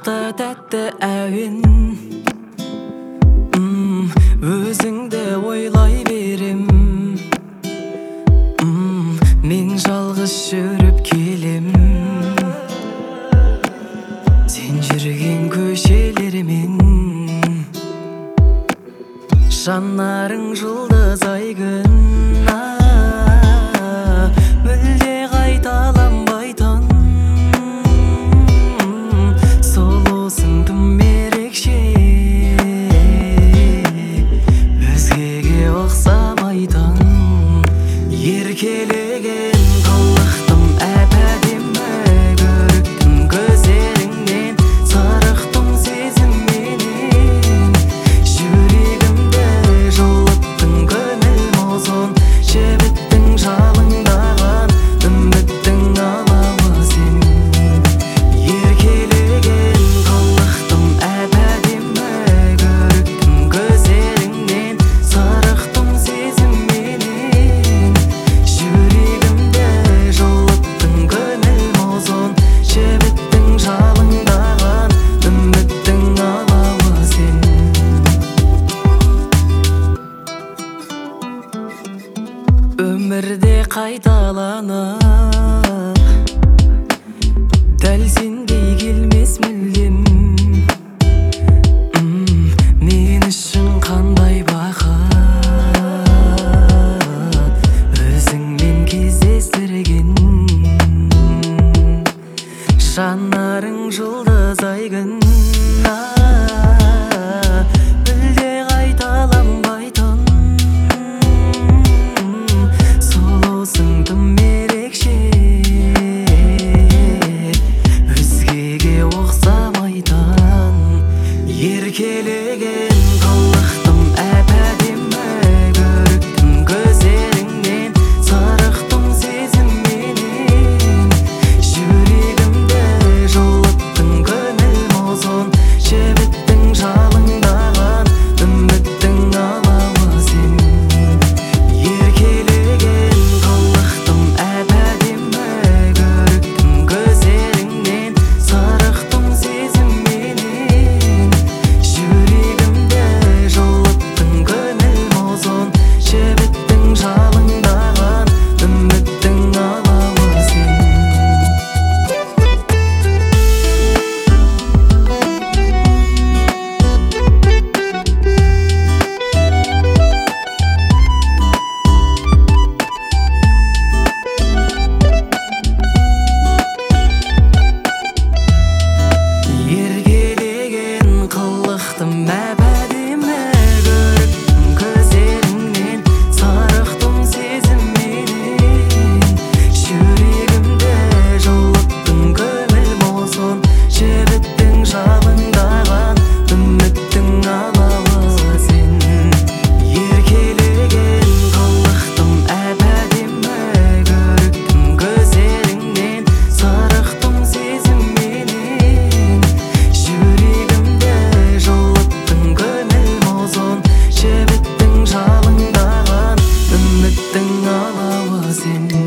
Құлақта тәтті әуен, өзіңді ойлай берем. Мен жалғыз жүріп келем, сен жүрген көшелермен. Жанарың жұлдыз ай күн, мүлде қайталанбайтын. Сұлусың тым ерекше, өзгеге ұқсамайтын. Еркелеген қылықтым әп-әдемі, көріктім көздеріңнен, сарықтым сезімменен. Жүрегімді жылыттың көңіл мұзын, жібіттің жалындаған үміттің алауы сен. Еркелеген қылықтым әп-әдемі, көріктім көздеріңнен, сарықтым сезімменен. Жүрегімді жылыттың көңіл мұзын, жібіттің жалындаған үміттің алауы сен. Өмірде қайталанып, дәл сендей келмес мүлдем. Мен үшін қандай бақыт, өзіңмен кездестірген. Жанарың жұлдыз ай күн, мүлде қайталанбайтын. Сұлусың тым ерекше, өзгеге ұқсамайтын. Еркелеген қылықтым әп-әдемі, көріктім көздеріңнен, сарықтым сезімменен. Жүрегімді жылыттың көңіл мұзын, жібіттің жалындаған үміттің алауы сен. Еркелеген қылықтым әп-әдемі, көріктім көздеріңнен, сарықтым сезімменен. Жүрегімді жылыттың көңіл мұзын, жібіттің жалындаған үміттің алауы сен. Еркелеген қылықтым әп-әдемі, көріктім көздеріңнен, сарықтым сезімменен. Жүрегімді жылыттың көңіл мұзын, жібіттің жалындаған үміттің алауы сен. Еркелеген қылықтым әп-әдемі, көріктім көздеріңнен, сарықтым сезімменен. Жүрегімді жылыттың көңіл мұзын, жібіттің жалындаған үміттің алауы сен.